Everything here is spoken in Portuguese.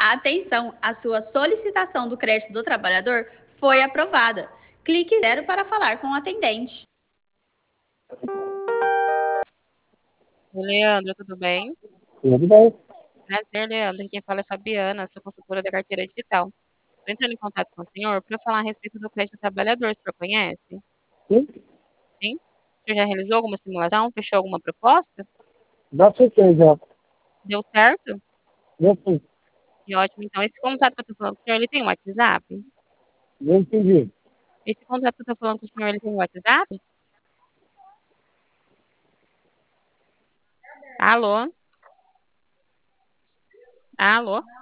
Atenção, a sua solicitação do crédito do trabalhador foi aprovada. Clique 0 para falar com o atendente. Oi, Leandro, tudo bem? Tudo bem? Prazer, Leandro. Quem fala é Fabiana, sou consultora da carteira digital. Estou entrando em contato com o senhor para falar a respeito do crédito do trabalhador. O senhor conhece? Sim, Sim? O senhor já realizou alguma simulação? Fechou alguma proposta? já fiquei, já. Deu certo? Eu sim, Que ótimo. Então, esse contato que eu estou falando com o senhor, ele tem um WhatsApp? eu entendi. Esse contato que eu estou falando com o senhor, ele tem um WhatsApp? Alô? Alô?